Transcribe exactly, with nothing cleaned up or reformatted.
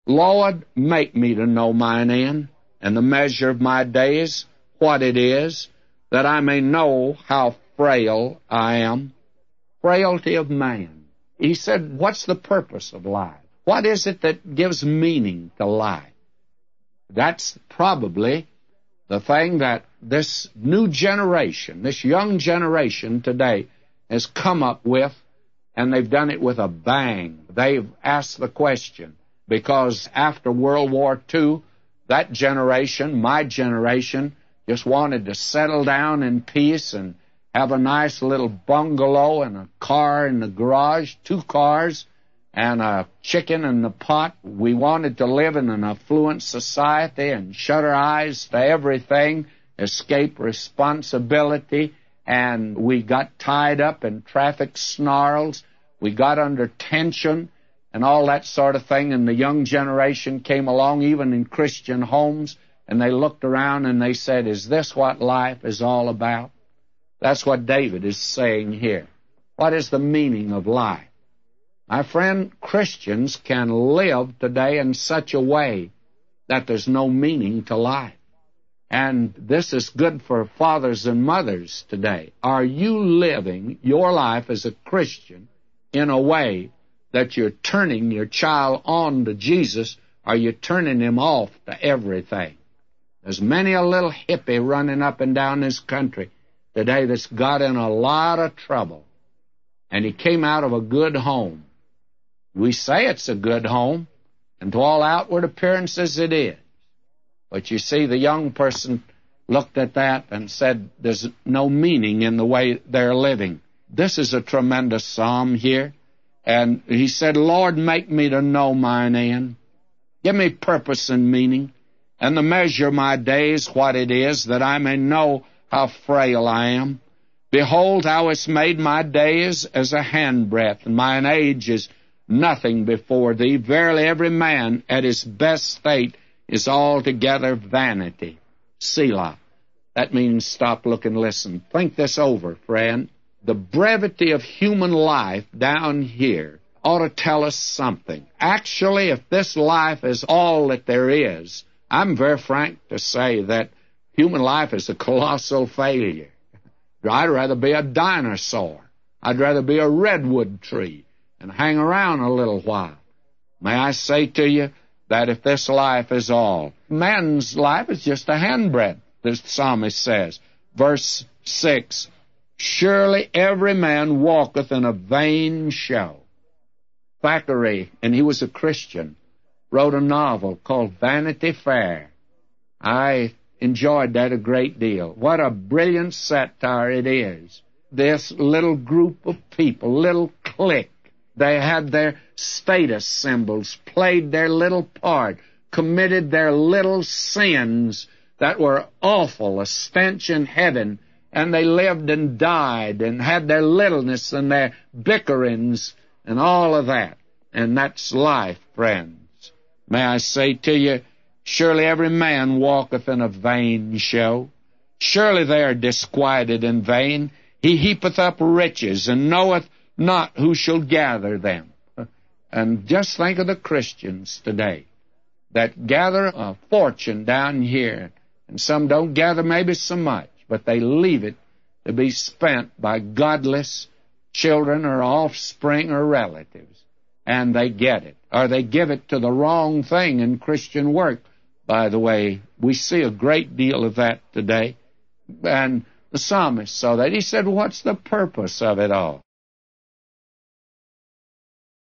Lord, make me to know mine end, and the measure of my days, what it is, that I may know how frail I am. Frailty of man. He said, what's the purpose of life? What is it that gives meaning to life? That's probably the thing that this new generation, this young generation today, has come up with, and they've done it with a bang. They've asked the question, because after World War Two, that generation, my generation, just wanted to settle down in peace and have a nice little bungalow and a car in the garage, two cars, and a chicken in the pot. We wanted to live in an affluent society and shut our eyes to everything, escape responsibility, and we got tied up in traffic snarls. We got under tension and all that sort of thing, and the young generation came along, even in Christian homes, and they looked around and they said, is this what life is all about? That's what David is saying here. What is the meaning of life? My friend, Christians can live today in such a way that there's no meaning to life. And this is good for fathers and mothers today. Are you living your life as a Christian in a way that you're turning your child on to Jesus, or you're turning him off to everything? There's many a little hippie running up and down this country today that's got in a lot of trouble, and he came out of a good home. We say it's a good home, and to all outward appearances it is. But you see, the young person looked at that and said, there's no meaning in the way they're living. This is a tremendous psalm here. And he said, Lord, make me to know mine end. Give me purpose and meaning, and the measure of my days, what it is, that I may know how frail I am. Behold, thou hast made my days as a handbreadth, and mine age is nothing before thee. Verily, every man at his best state is altogether vanity. Selah. That means stop, look, and listen. Think this over, friend. The brevity of human life down here ought to tell us something. Actually, if this life is all that there is, I'm very frank to say that human life is a colossal failure. I'd rather be a dinosaur. I'd rather be a redwood tree and hang around a little while. May I say to you that if this life is all, man's life is just a handbreadth, the psalmist says. Verse six, surely every man walketh in a vain show. Thackeray, and he was a Christian, wrote a novel called Vanity Fair. I enjoyed that a great deal. What a brilliant satire it is. This little group of people, little clique, they had their status symbols, played their little part, committed their little sins that were awful, a stench in heaven, and they lived and died and had their littleness and their bickerings and all of that. And that's life, friends. May I say to you, surely every man walketh in a vain show. Surely they are disquieted in vain. He heapeth up riches, and knoweth not who shall gather them. And just think of the Christians today that gather a fortune down here, and some don't gather maybe so much, but they leave it to be spent by godless children or offspring or relatives, and they get it. Or they give it to the wrong thing in Christian work. By the way, we see a great deal of that today. And the psalmist saw that. He said, what's the purpose of it all?